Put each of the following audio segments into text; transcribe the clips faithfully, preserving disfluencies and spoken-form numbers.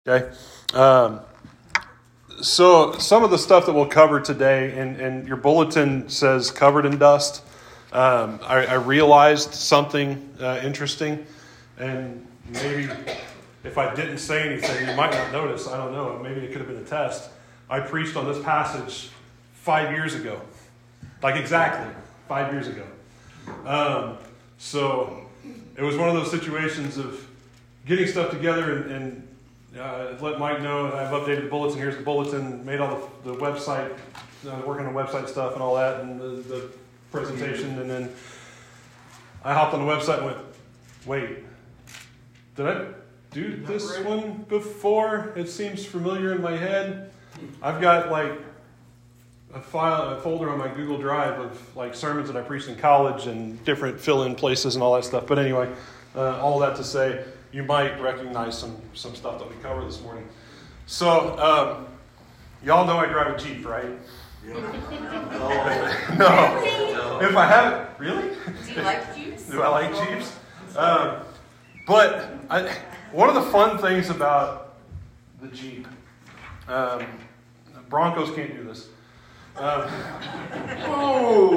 Okay. Um, so some of the stuff that we'll cover today, and, and your bulletin says covered in dust. Um, I, I realized something uh, interesting, and maybe if I didn't say anything, you might not notice. I don't know. Maybe it could have been a test. I preached on this passage five years ago. Like exactly five years ago. Um, so it was one of those situations of getting stuff together and, and uh, let Mike know that I've updated the bulletin. Here's the bulletin, made all the, the website, uh, working on website stuff and all that, and the, the presentation. And then I hopped on the website and went, wait, did I do this one before? It seems familiar in my head. I've got like a file, a folder on my Google Drive of like sermons that I preached in college and different fill-in places and all that stuff. But anyway, uh, all that to say, you might recognize some some stuff that we covered this morning. So, um, y'all know I drive a Jeep, right? Yeah. no. no. If I haven't, really? Do you like Jeeps? Do I like Jeeps? Um, but I, one of the fun things about the Jeep, um, Broncos can't do this. Um, oh,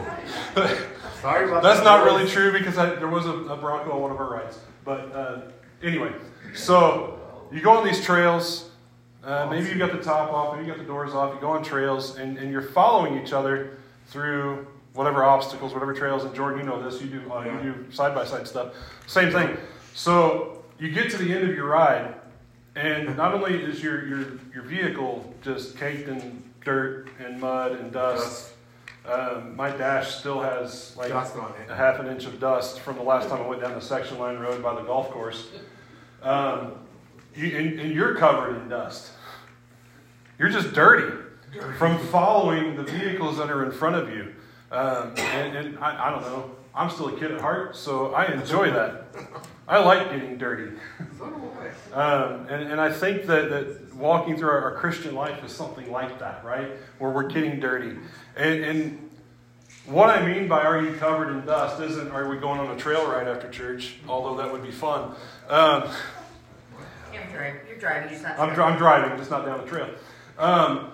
Sorry about that's that. not really true because I, there was a, a Bronco on one of our rides. But uh, anyway, so you go on these trails. Uh, maybe you got the top off, maybe you got the doors off. You go on trails, and, and you're following each other through whatever obstacles, whatever trails. And Jordan, you know this. You do uh, you do side by side stuff. Same thing. So you get to the end of your ride, and not only is your your your vehicle just caked in dirt and mud and dust. Um, my dash still has like Dust on it. a half an inch of dust from the last time I went down the section line road by the golf course. Um, you, and, and you're covered in dust. You're just dirty, dirty. from following the vehicles that are in front of you. Um, and and I, I don't know. I'm still a kid at heart, so I enjoy that. I like getting dirty. Um, and, and I think that, that walking through our, our Christian life is something like that, right? Where we're getting dirty. And, and what I mean by are you covered in dust isn't are we going on a trail ride after church, although that would be fun. Um, You're driving, you're driving, you're not I'm, I'm driving, just not down the trail. Um,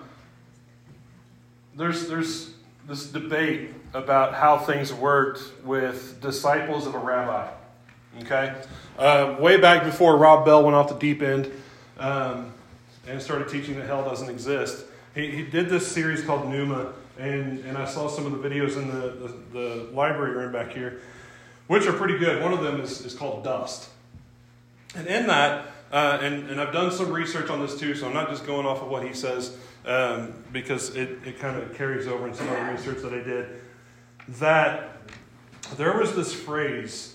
there's there's this debate about how things worked with disciples of a rabbi. Okay? Uh, way back before Rob Bell went off the deep end um, and started teaching that hell doesn't exist, he, he did this series called Pneuma, and, and I saw some of the videos in the, the, the library room back here, which are pretty good. One of them is, is called Dust. And in that, uh, and, and I've done some research on this too, so I'm not just going off of what he says, um, because it, it kind of carries over in some other research that I did, that there was this phrase,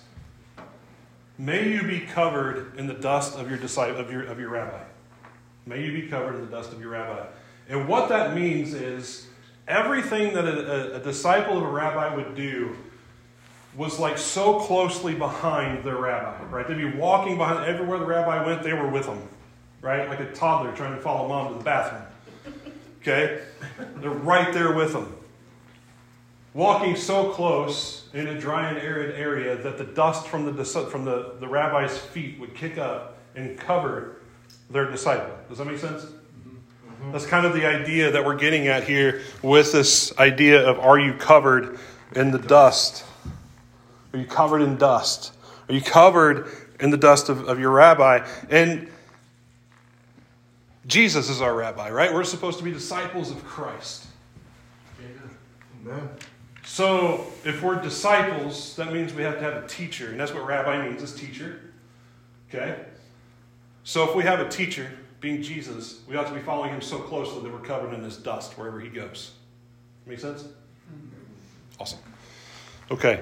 may you be covered in the dust of your disciple, of your of your rabbi. May you be covered in the dust of your rabbi. And what that means is everything that a, a, a disciple of a rabbi would do was like so closely behind their rabbi, right? They'd be walking behind everywhere the rabbi went, they were with him, right? Like a toddler trying to follow mom to the bathroom. Okay? They're right there with him. Walking so close in a dry and arid area that the dust from the from the, the rabbi's feet would kick up and cover their disciple. Does that make sense? Mm-hmm. That's kind of the idea that we're getting at here with this idea of are you covered in the dust? Are you covered in dust? Are you covered in the dust of, of your rabbi? And Jesus is our rabbi, right? We're supposed to be disciples of Christ. Amen. So if we're disciples, that means we have to have a teacher. And that's what rabbi means, is teacher. Okay? So if we have a teacher, being Jesus, we ought to be following him so closely that we're covered in his dust wherever he goes. Make sense? Awesome. Okay.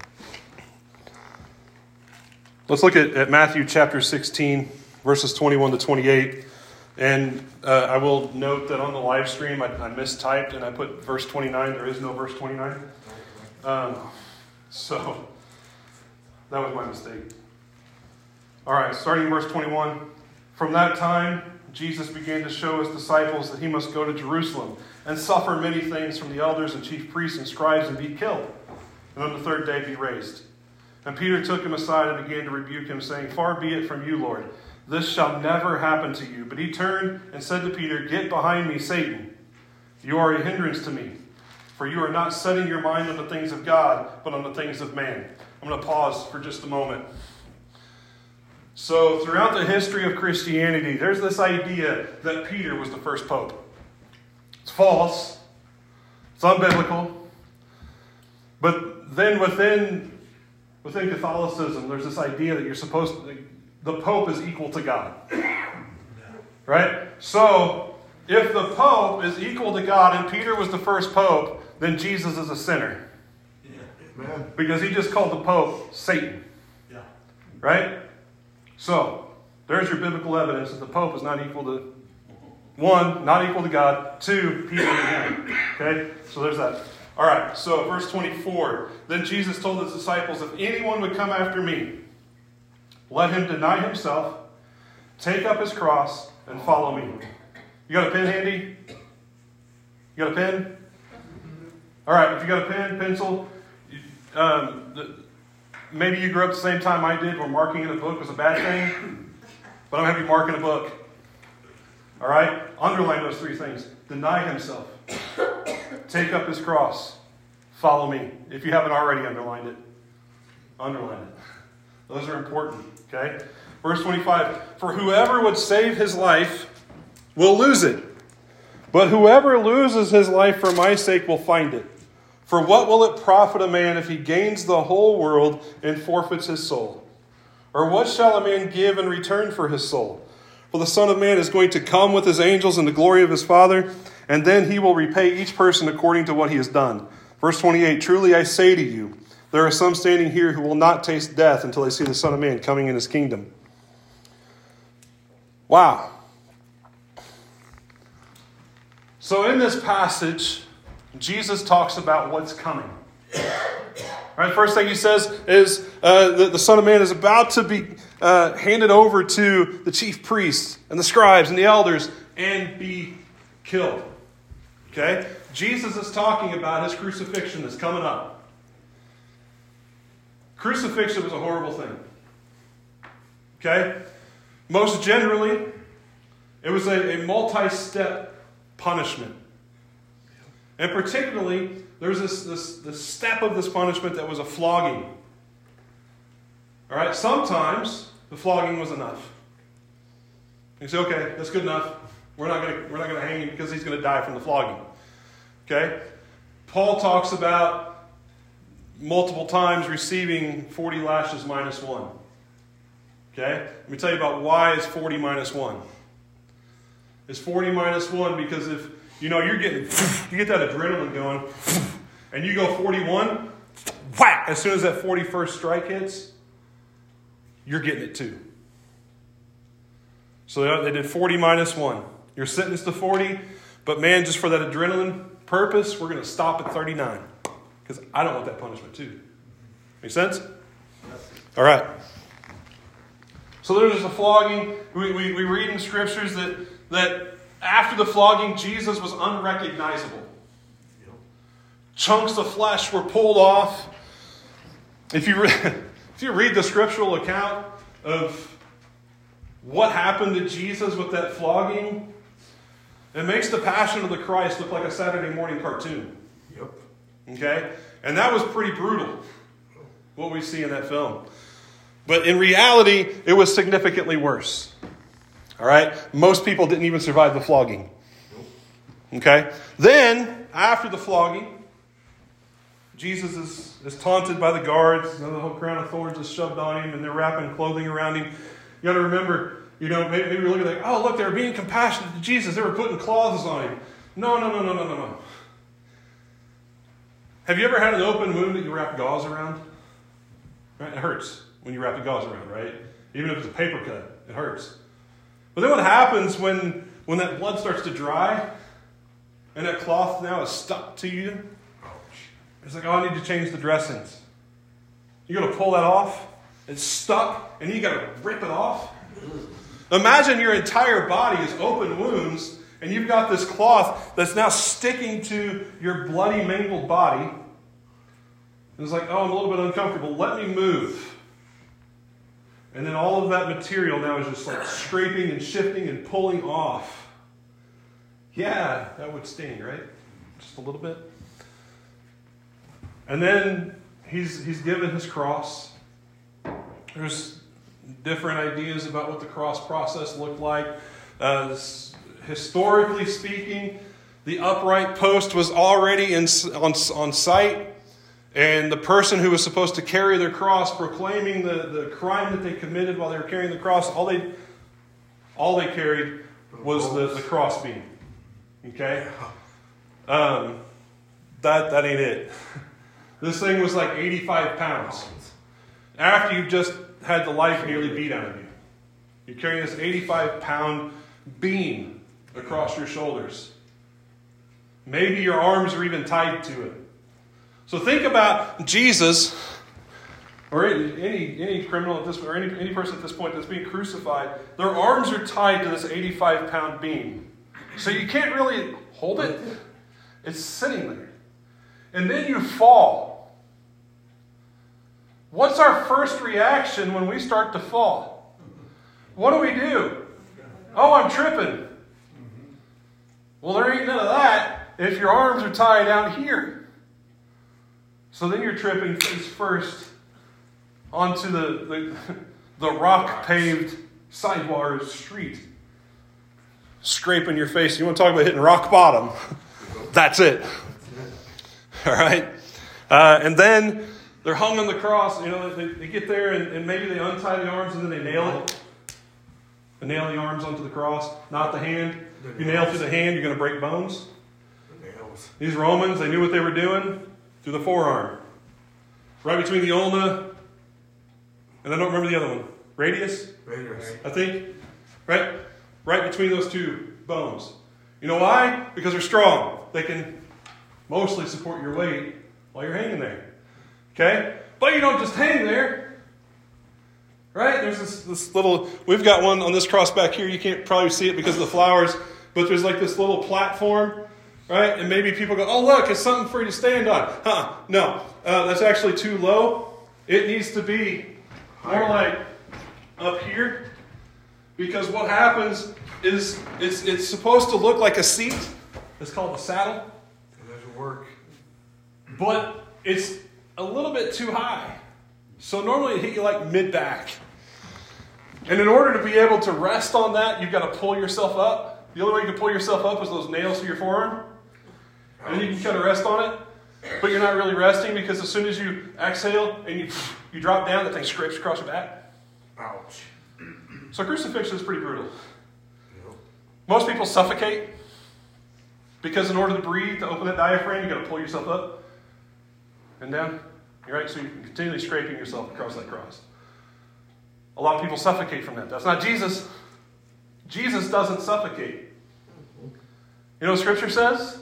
Let's look at, at Matthew chapter sixteen, verses twenty-one to twenty-eight. And uh, I will note that on the live stream, I, I mistyped and I put verse twenty-nine. There is no verse twenty-nine. Um, so that was my mistake. All right, starting in verse twenty-one. From that time, Jesus began to show his disciples that he must go to Jerusalem and suffer many things from the elders and chief priests and scribes and be killed, and on the third day be raised. And Peter took him aside and began to rebuke him, saying, Far be it from you, Lord. this shall never happen to you. But he turned and said to Peter, get behind me, Satan. You are a hindrance to me, for you are not setting your mind on the things of God, but on the things of man. I'm going to pause for just a moment. So throughout the history of Christianity, there's this idea that Peter was the first pope. It's false. It's unbiblical. But then within, within Catholicism, there's this idea that you're supposed to, the Pope is equal to God. Right? So, if the Pope is equal to God and Peter was the first Pope, then Jesus is a sinner. Amen. Because he just called the Pope Satan. Yeah. Right? So, there's your biblical evidence that the Pope is not equal to, one, not equal to God, two, Peter to him. Okay? So there's that. All right, so verse twenty-four. Then Jesus told his disciples, if anyone would come after me, let him deny himself, take up his cross, and follow me. You got a pen handy? You got a pen? All right, if you got a pen, pencil, um, the, maybe you grew up the same time I did where marking in a book was a bad thing, but I'm going to have you mark in a book. All right? Underline those three things. Deny himself. Take up his cross. Follow me. If you haven't already underlined it, underline it. Those are important. Okay? Verse twenty-five. For whoever would save his life will lose it. But whoever loses his life for my sake will find it. For what will it profit a man if he gains the whole world and forfeits his soul? Or what shall a man give in return for his soul? For the Son of Man is going to come with his angels in the glory of his Father, and then he will repay each person according to what he has done. Verse twenty-eight, truly I say to you, there are some standing here who will not taste death until they see the Son of Man coming in his kingdom. Wow. So in this passage, Jesus talks about what's coming. All right, first thing he says is uh, that the Son of Man is about to be uh, handed over to the chief priests and the scribes and the elders and be killed. Okay? Jesus is talking about his crucifixion that's coming up. Crucifixion was a horrible thing. Okay? Most generally, it was a, a multi-step punishment. And particularly, there was this, this, this step of this punishment that was a flogging. All right? Sometimes the flogging was enough. You say, okay, that's good enough. We're not going to we're not going to hang him because he's going to die from the flogging. Okay? Paul talks about multiple times receiving forty lashes minus one. Okay? Let me tell you about why it's forty minus one. It's forty minus one because if, you know, you're getting, you get that adrenaline going, and you go forty-one, whack, as soon as that forty-first strike hits, you're getting it too. So they did forty minus one. You're sentenced to forty, but man, just for that adrenaline purpose, we're going to stop at thirty-nine. Because I don't want that punishment too. Make sense? All right. So there's a flogging. We, we, we read in scriptures that, that after the flogging, Jesus was unrecognizable. Chunks of flesh were pulled off. If you, re- if you read the scriptural account of what happened to Jesus with that flogging, it makes the Passion of the Christ look like a Saturday morning cartoon. Yep. Okay? And that was pretty brutal, what we see in that film. But in reality, it was significantly worse. All right? Most people didn't even survive the flogging. Okay? Then, after the flogging, Jesus is, is taunted by the guards. The whole crown of thorns is shoved on him, and they're wrapping clothing around him. You got to remember, you know, maybe, maybe we're looking like, oh, look, they were being compassionate to Jesus. They were putting cloths on him. No, no, no, no, no, no, no. Have you ever had an open wound that you wrap gauze around? Right? It hurts when you wrap the gauze around, right? Even if it's a paper cut, it hurts. But then what happens when, when that blood starts to dry and that cloth now is stuck to you? It's like, oh, I need to change the dressings. You got to pull that off. It's stuck, and you got to rip it off. Imagine your entire body is open wounds, and you've got this cloth that's now sticking to your bloody, mangled body. And it's like, oh, I'm a little bit uncomfortable. Let me move. And then all of that material now is just like scraping and shifting and pulling off. Yeah, that would sting, right? Just a little bit. And then he's he's given his cross. There's different ideas about what the cross process looked like. Uh, historically speaking, the upright post was already in, on, on site. And the person who was supposed to carry their cross, proclaiming the, the crime that they committed while they were carrying the cross, all they all they carried was the, the cross beam. Okay? Um, that, that ain't it. This thing was like eighty-five pounds. After you've just had the life nearly beat out of you. You're carrying this eighty-five pound beam across your shoulders. Maybe your arms are even tied to it. So think about Jesus, or any any criminal at this, or any any person at this point that's being crucified. Their arms are tied to this eighty-five pound beam, so you can't really hold it. It's sitting there, and then you fall. What's our first reaction when we start to fall? What do we do? Oh, I'm tripping. Well, there ain't none of that if your arms are tied out here. So then you're tripping face first onto the, the, the rock-paved sidewalk street. Scraping your face. You want to talk about hitting rock bottom? That's it. All right? Uh, and then they're hung on the cross. You know, they, they get there and, and maybe they untie the arms and then they nail it. They nail the arms onto the cross, not the hand. If you nail through the hand, you're going to break bones. These Romans, they knew what they were doing. Through the forearm. Right between the ulna, and I don't remember the other one. Radius? Radius. I think. Right? Right between those two bones. You know why? Because they're strong. They can mostly support your weight while you're hanging there. Okay? But you don't just hang there. Right? There's this, this little, we've got one on this cross back here. You can't probably see it because of the flowers, but there's like this little platform. Right? And maybe people go, oh, look, it's something for you to stand on. Huh? No, uh, that's actually too low. It needs to be more like up here. Because what happens is it's, it's supposed to look like a seat. It's called a saddle. It doesn't work. But it's a little bit too high. So normally it hit you like mid-back. And in order to be able to rest on that, you've got to pull yourself up. The only way you can pull yourself up is those nails through your forearm. And then you can kind of rest on it, but you're not really resting because as soon as you exhale and you you drop down, that thing scrapes across your back. Ouch. So crucifixion is pretty brutal. Yep. Most people suffocate because in order to breathe, to open that diaphragm, you got to pull yourself up and down. You're right, so you're continually scraping yourself across that cross. A lot of people suffocate from that. That's not Jesus. Jesus doesn't suffocate. You know what Scripture says?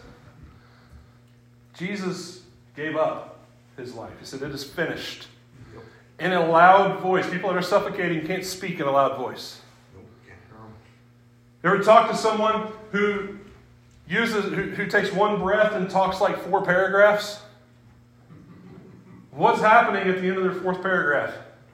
Jesus gave up his life. He said, it is finished. Yep. In a loud voice. People that are suffocating can't speak in a loud voice. Nope. You ever talk to someone who uses, who, who takes one breath and talks like four paragraphs? What's happening at the end of their fourth paragraph?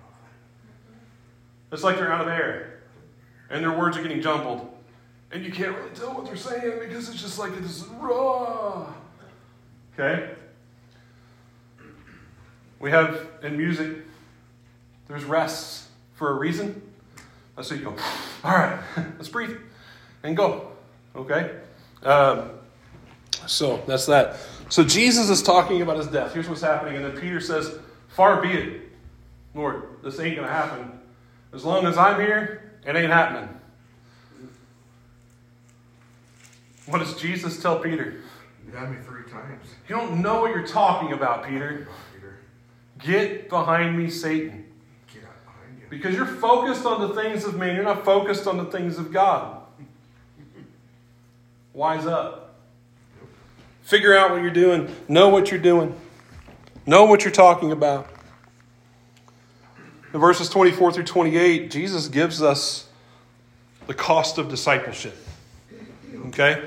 It's like they're out of air. And their words are getting jumbled. And you can't really tell what they're saying because it's just like this raw. Okay? We have in music, there's rests for a reason. That's so you go, all right, let's breathe and go. Okay? Um, so that's that. So Jesus is talking about his death. Here's what's happening. And then Peter says, far be it, Lord, this ain't going to happen. As long as I'm here, it ain't happening. What does Jesus tell Peter? You had me three times. You don't know what you're talking about, Peter. Peter. Get behind me, Satan. Get out behind you. Because you're focused on the things of man. You're not focused on the things of God. Wise up. Figure out what you're doing. Know what you're doing. Know what you're talking about. In verses twenty-four through twenty-eight, Jesus gives us the cost of discipleship. Okay?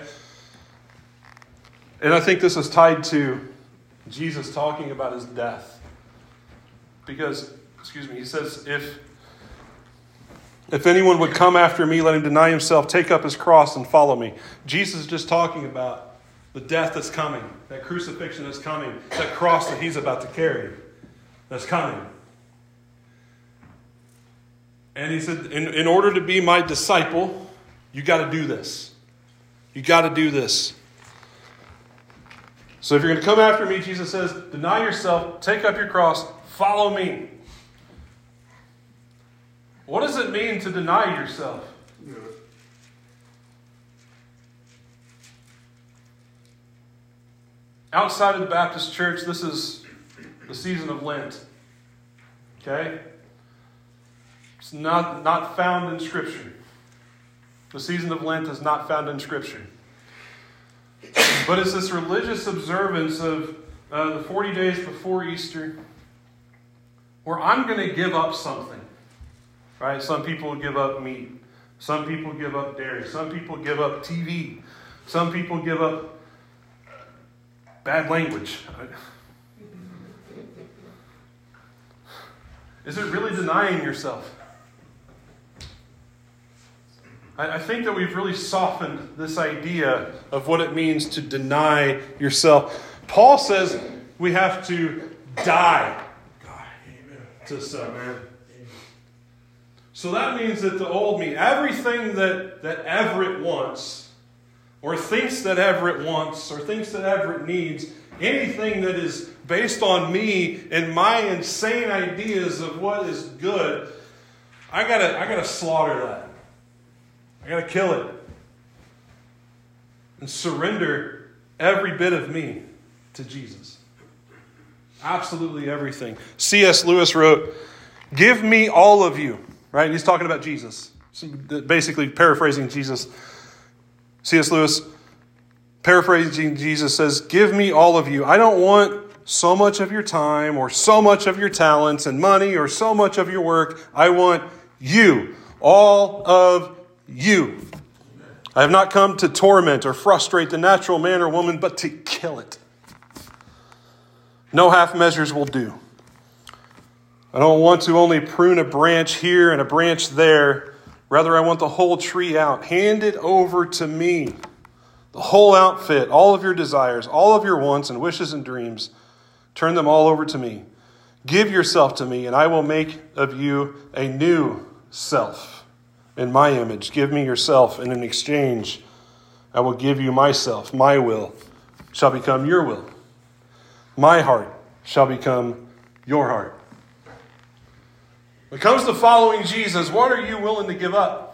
And I think this is tied to Jesus talking about his death. Because, excuse me, he says, if If anyone would come after me, let him deny himself, take up his cross, and follow me. Jesus is just talking about the death that's coming, that crucifixion that's coming, that cross that he's about to carry that's coming. And he said, in, in order to be my disciple, you got to do this. You got to do this. So if you're going to come after me, Jesus says, deny yourself, take up your cross, follow me. What does it mean to deny yourself? Yeah. Outside of the Baptist church, this is the season of Lent. Okay? It's not, not found in Scripture. The season of Lent is not found in Scripture. But it's this religious observance of uh, the forty days before Easter where I'm going to give up something. Right? Some people give up meat. Some people give up dairy. Some people give up T V. Some people give up bad language. Is it really denying yourself? I, I think that we've really softened this idea of what it means to deny yourself. Paul says we have to die to self. So that means that the old me, everything that, that Everett wants, or thinks that Everett wants, or thinks that Everett needs, anything that is based on me and my insane ideas of what is good, I gotta, I gotta slaughter that. I gotta kill it. And surrender every bit of me to Jesus. Absolutely everything. C S Lewis wrote, "Give me all of you." Right? He's talking about Jesus. Basically paraphrasing Jesus. C S Lewis, paraphrasing Jesus, says, "Give me all of you. I don't want so much of your time or so much of your talents and money or so much of your work. I want you. All of you. I have not come to torment or frustrate the natural man or woman, but to kill it. No half measures will do. I don't want to only prune a branch here and a branch there. Rather, I want the whole tree out. Hand it over to me. The whole outfit, all of your desires, all of your wants and wishes and dreams. Turn them all over to me. Give yourself to me, and I will make of you a new self in my image. Give me yourself, and in exchange, I will give you myself. My will shall become your will. My heart shall become your heart." When it comes to following Jesus, what are you willing to give up?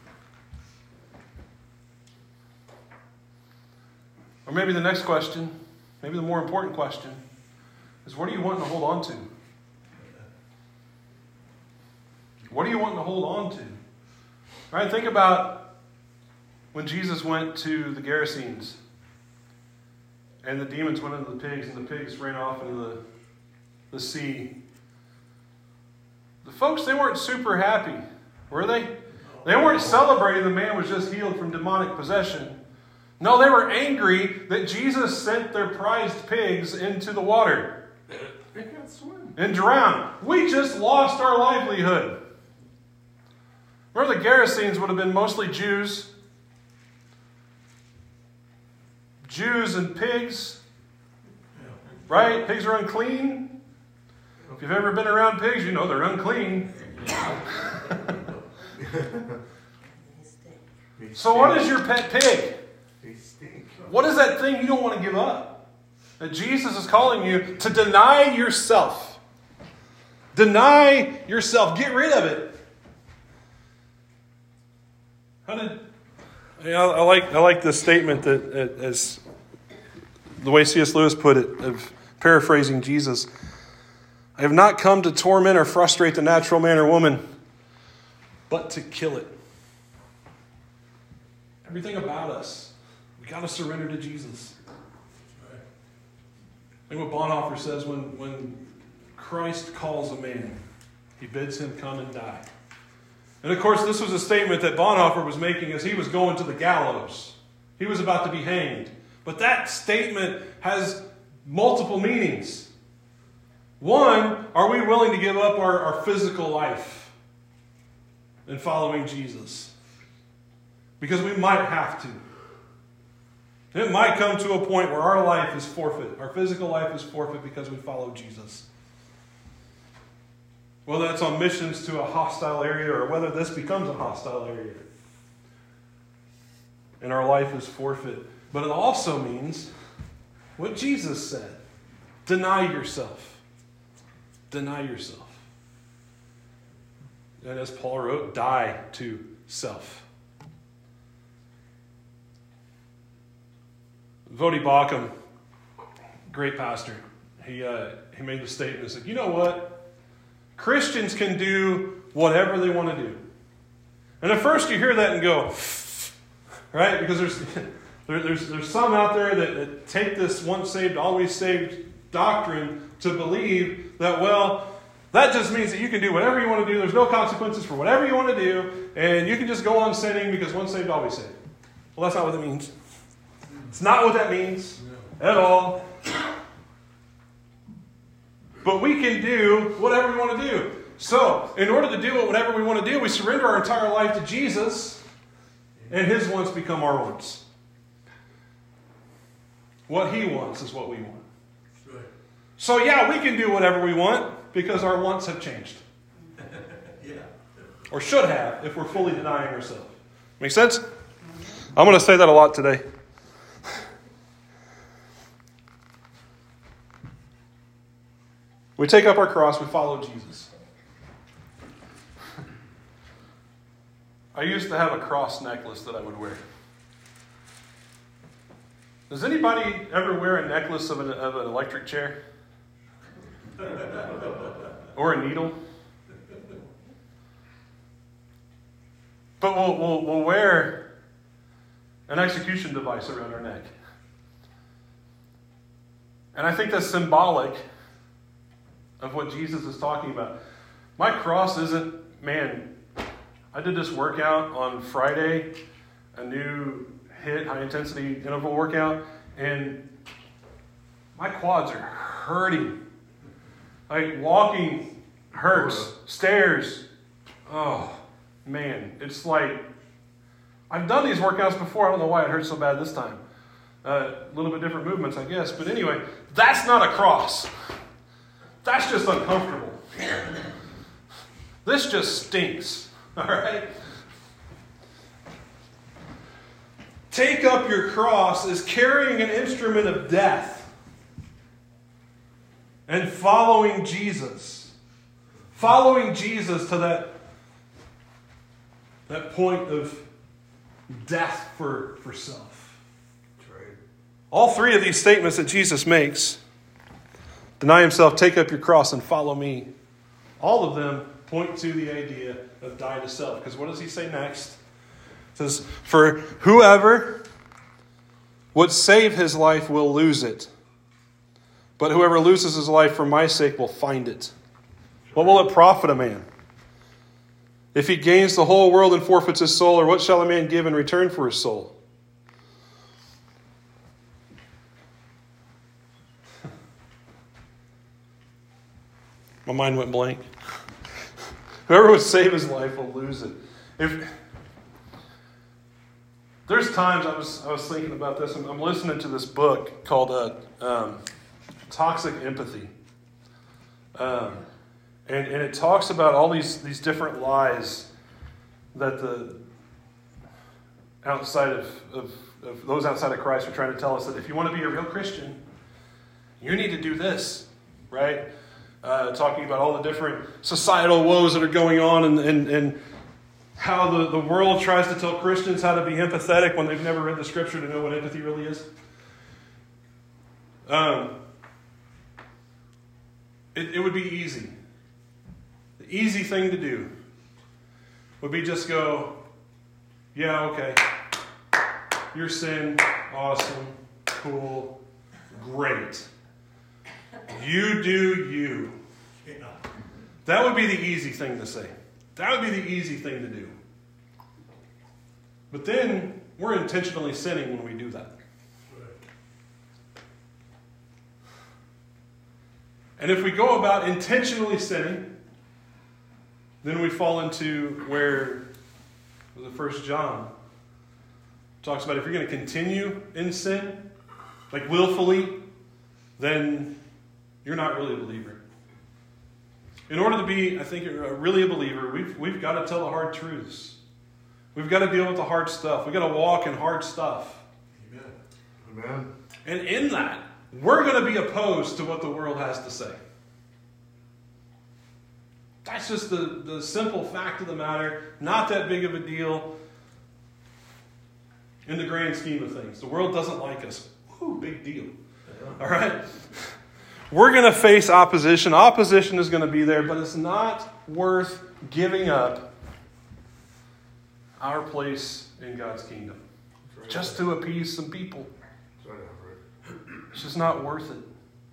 Or maybe the next question, maybe the more important question, is what are you wanting to hold on to? What are you wanting to hold on to? Right? Think about when Jesus went to the Gerasenes and the demons went into the pigs and the pigs ran off into the, the sea. The folks, they weren't super happy, were they? They weren't celebrating the man was just healed from demonic possession. No, they were angry that Jesus sent their prized pigs into the water and drowned. We just lost our livelihood. Remember, the Gerasenes would have been mostly Jews. Jews and pigs. Right? Pigs are unclean. If you've ever been around pigs, you know they're unclean. So what is your pet pig? What is that thing you don't want to give up? That Jesus is calling you to deny yourself. Deny yourself. Get rid of it. How did? I, I like I like this statement that as the way C S Lewis put it, of paraphrasing Jesus. I have not come to torment or frustrate the natural man or woman, but to kill it. Everything about us, we got to surrender to Jesus. I think what Bonhoeffer says, when, when Christ calls a man, he bids him come and die. And of course, this was a statement that Bonhoeffer was making as he was going to the gallows. He was about to be hanged. But that statement has multiple meanings. One, are we willing to give up our, our physical life? in following Jesus. Because we might have to. It might come to a point where our life is forfeit. Our physical life is forfeit because we follow Jesus. Whether that's on missions to a hostile area or whether this becomes a hostile area. And our life is forfeit. But it also means what Jesus said. Deny yourself. Deny yourself. And as Paul wrote, die to self. Vodi Bakum, great pastor, he uh, he made the statement and said, you know what? Christians can do whatever they want to do. And at first you hear that and go, right? Because there's there, there's there's some out there that, that take this once saved, always saved doctrine to believe that, well, that just means that you can do whatever you want to do. There's no consequences for whatever you want to do. And you can just go on sinning because once saved, always saved. Well, that's not what it means. It's not what that means at all. But we can do whatever we want to do. So, in order to do whatever we want to do, we surrender our entire life to Jesus, and His wants become our wants. What He wants is what we want. So, yeah, we can do whatever we want because our wants have changed. Yeah. Or should have, if we're fully denying ourselves. Make sense? I'm going to say that a lot today. We take up our cross, we follow Jesus. I used to have a cross necklace that I would wear. Does anybody ever wear a necklace of an, of an electric chair? Or a needle? But we'll, we'll, we'll wear an execution device around our neck. And I think that's symbolic of what Jesus is talking about. My cross isn't, man, I did this workout on Friday, a new HIIT, high intensity interval workout, and my quads are hurting. Like walking hurts, stairs. Oh, man, it's like, I've done these workouts before. I don't know why it hurts so bad this time. A uh, little bit different movements, I guess. But anyway, that's not a cross. That's just uncomfortable. This just stinks. All right? Take up your cross is carrying an instrument of death and following Jesus. Following Jesus to that, that point of death for, for self. That's right. All three of these statements that Jesus makes, deny himself, take up your cross, and follow me. All of them point to the idea of die to self. Because what does he say next? It says, for whoever would save his life will lose it. But whoever loses his life for my sake will find it. What will it profit a man? If he gains the whole world and forfeits his soul, or what shall a man give in return for his soul? My mind went blank. Whoever would save his life will lose it. If there's times I was I was thinking about this. I'm, I'm listening to this book called uh, um, Toxic Empathy, um, and and it talks about all these these different lies that the outside of, of of those outside of Christ are trying to tell us, that if you want to be a real Christian, you need to do this, right? Uh, talking about all the different societal woes that are going on, and, and, and how the, the world tries to tell Christians how to be empathetic when they've never read the scripture to know what empathy really is. Um, it, it would be easy. The easy thing to do would be just go, yeah, okay, your sin, awesome, cool, great. You do you. That would be the easy thing to say. That would be the easy thing to do. But then we're intentionally sinning when we do that. And if we go about intentionally sinning, Then we fall into where the First John talks about if you're going to continue in sin, like willfully, then you're not really a believer. In order to be, I think, a, really a believer, we've, we've got to tell the hard truths. We've got to deal with the hard stuff. We've got to walk in hard stuff. Amen. Amen. And in that, we're going to be opposed to what the world has to say. That's just the, the simple fact of the matter. Not that big of a deal in the grand scheme of things. The world doesn't like us. Woo, big deal. All right? We're going to face opposition. Opposition is going to be there, but it's not worth giving up our place in God's kingdom Right. just to appease some people. Right. Right. It's just not worth it.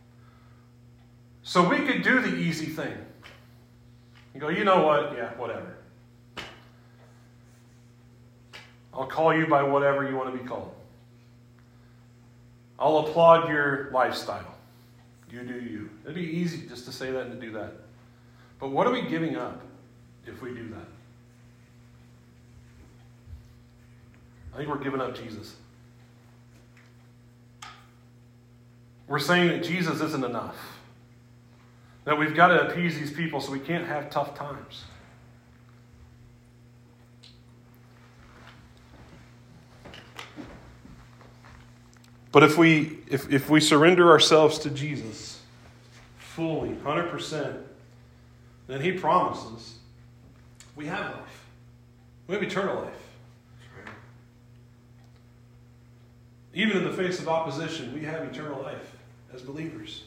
So we could do the easy thing. You go, you know what? Yeah, whatever. I'll call you by whatever you want to be called. I'll applaud your lifestyle. You do you. It'd be easy just to say that and to do that. But what are we giving up if we do that? I think we're giving up Jesus. We're saying that Jesus isn't enough. That we've got to appease these people so we can't have tough times. But if we if, if we surrender ourselves to Jesus fully, one hundred percent, then He promises we have life. We have eternal life. Right. Even in the face of opposition, we have eternal life as believers.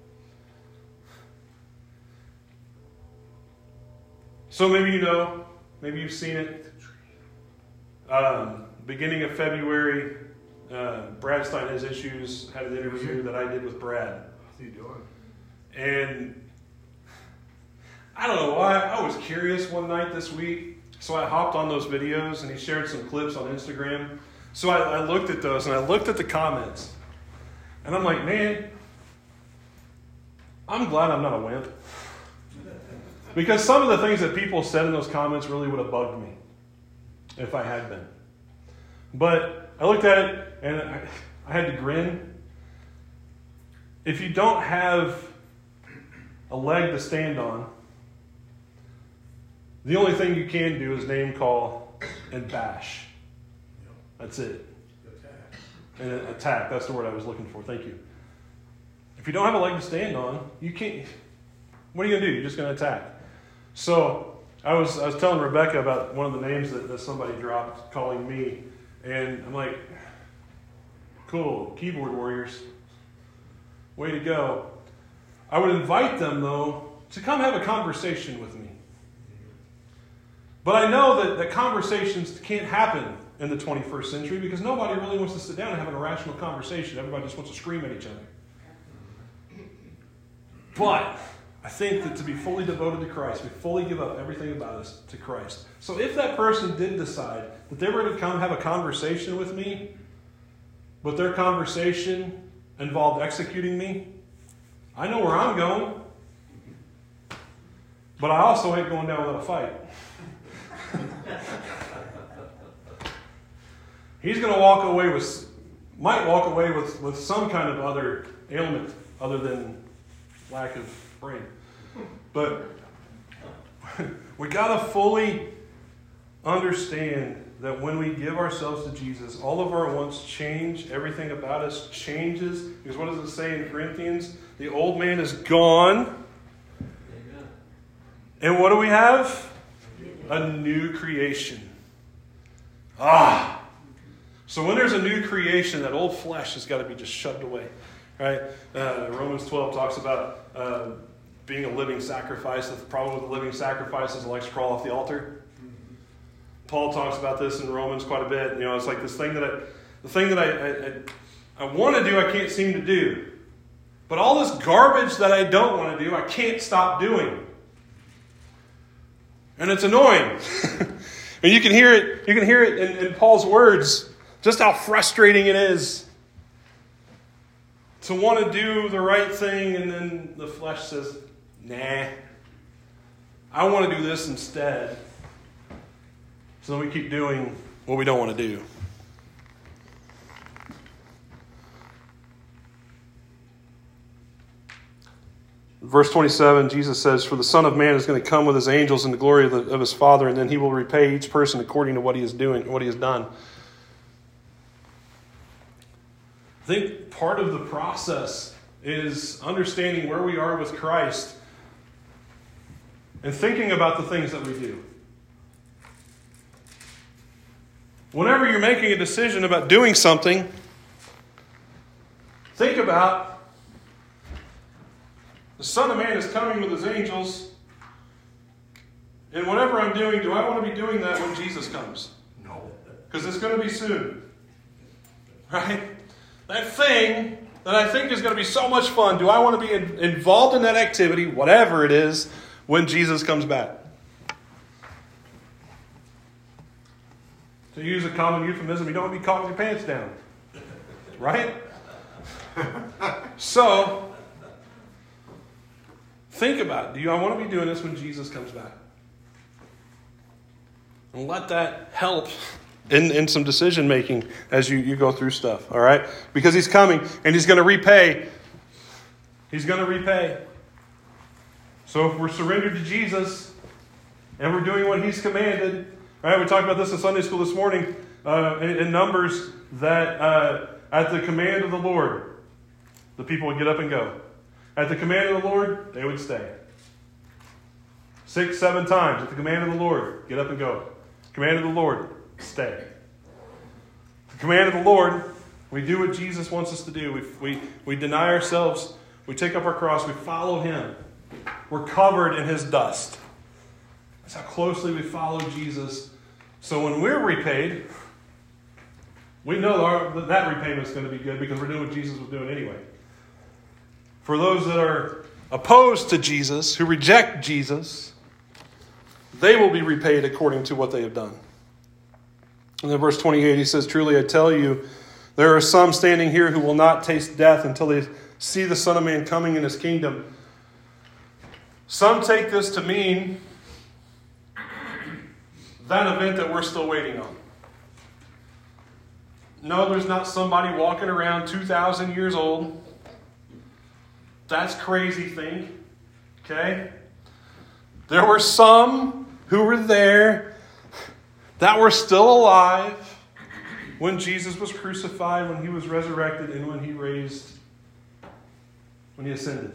So maybe you know, maybe you've seen it. Um, beginning of February, uh, Brad Stein Has Issues had an interview that I did with Brad. What's he doing? And I don't know why, I was curious one night this week, so I hopped on those videos and he shared some clips on Instagram. So I, I looked at those and I looked at the comments. And I'm like, man, I'm glad I'm not a wimp. Because some of the things that people said in those comments really would have bugged me if I had been. But I looked at it and I, I had to grin. If you don't have a leg to stand on, the only thing you can do is name call and bash. That's it. And attack. That's the word I was looking for. Thank you. If you don't have a leg to stand on, you can't. What are you going to do? You're just going to attack. So I was I was telling Rebecca about one of the names that, that somebody dropped calling me. And I'm like, cool, keyboard warriors. Way to go. I would invite them, though, to come have a conversation with me. But I know that, that conversations can't happen in the twenty-first century because nobody really wants to sit down and have an irrational conversation. Everybody just wants to scream at each other. But I think that to be fully devoted to Christ, we fully give up everything about us to Christ. So if that person did decide that they were going to come have a conversation with me, but their conversation involved executing me, I know where I'm going. But I also ain't going down without a fight. He's going to walk away with, might walk away with, with some kind of other ailment other than lack of brain. But we got to fully understand that when we give ourselves to Jesus, all of our wants change. Everything about us changes. Because what does it say in Corinthians? The old man is gone. Amen. And what do we have? A new creation. Ah! So when there's a new creation, that old flesh has got to be just shoved away. Right? Uh, Romans twelve talks about uh, being a living sacrifice. The problem with the living sacrifice is it likes to crawl off the altar. Paul talks about this in Romans quite a bit. You know, it's like this thing that I, the thing that I, I, I, I want to do, I can't seem to do. But all this garbage that I don't want to do, I can't stop doing. And it's annoying. And you can hear it, you can hear it in, in Paul's words, just how frustrating it is to want to do the right thing and then the flesh says, nah. I want to do this instead. So then we keep doing what we don't want to do. Verse twenty-seven, Jesus says, "For the Son of Man is going to come with his angels in the glory of, the, of his Father, and then he will repay each person according to what he is doing, what he has done." I think part of the process is understanding where we are with Christ and thinking about the things that we do. Whenever you're making a decision about doing something, think about the Son of Man is coming with his angels, and whatever I'm doing, do I want to be doing that when Jesus comes? No. Because it's going to be soon. Right? That thing that I think is going to be so much fun, do I want to be in, involved in that activity, whatever it is, when Jesus comes back? To use a common euphemism, you don't want to be caught with your pants down. Right? So, think about it. Do you, I want to be doing this when Jesus comes back? And let that help in, in some decision making as you, you go through stuff. All right? Because he's coming and he's going to repay. He's going to repay. So if we're surrendered to Jesus and we're doing what he's commanded, all right, we talked about this in Sunday school this morning uh, in, in Numbers, that uh, at the command of the Lord, the people would get up and go. At the command of the Lord, they would stay. Six, seven times at the command of the Lord, get up and go. Command of the Lord, stay. The command of the Lord, we do what Jesus wants us to do. We, we, we deny ourselves. We take up our cross. We follow him. We're covered in his dust. That's how closely we follow Jesus. So when we're repaid, we know our, that, that repayment is going to be good because we're doing what Jesus was doing anyway. For those that are opposed to Jesus, who reject Jesus, they will be repaid according to what they have done. And then verse twenty-eight, he says, "Truly I tell you, there are some standing here who will not taste death until they see the Son of Man coming in his kingdom." Some take this to mean that event that we're still waiting on. No, there's not somebody walking around two thousand years old. That's crazy thing. Okay? There were some who were there that were still alive when Jesus was crucified, when he was resurrected, and when he raised, when he ascended.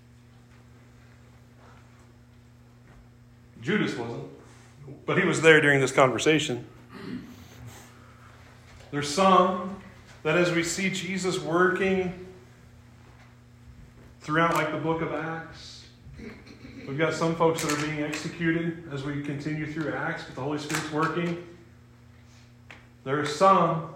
Judas wasn't, but he was there during this conversation. There's some that as we see Jesus working throughout like the book of Acts, we've got some folks that are being executed as we continue through Acts, but the Holy Spirit's working. There are some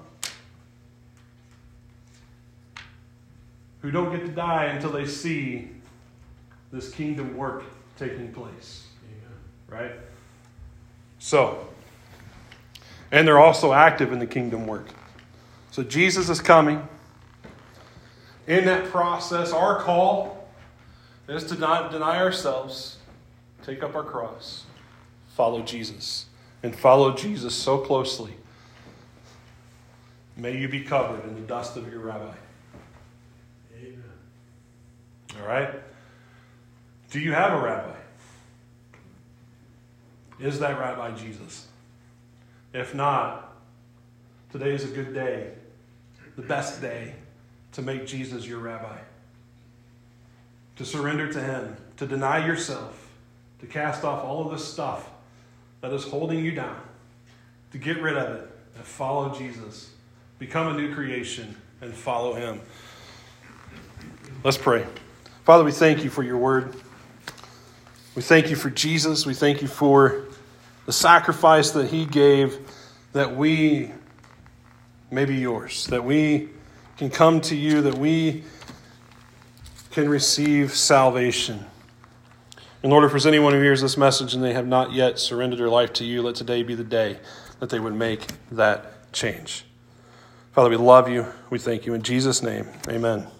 who don't get to die until they see this kingdom work taking place. Right? So, and they're also active in the kingdom work. So Jesus is coming. In that process, our call is to not deny ourselves, take up our cross, follow Jesus, and follow Jesus so closely. May you be covered in the dust of your rabbi. Amen. All right? Do you have a rabbi? Is that Rabbi Jesus? If not, today is a good day, the best day, to make Jesus your rabbi. To surrender to him, to deny yourself, to cast off all of this stuff that is holding you down, to get rid of it and follow Jesus. Become a new creation and follow him. Let's pray. Father, we thank you for your word. We thank you for Jesus. We thank you for the sacrifice that he gave, that we may be yours, that we can come to you, that we can receive salvation. In order for anyone who hears this message and they have not yet surrendered their life to you, let today be the day that they would make that change. Father, we love you. We thank you. In Jesus' name, amen.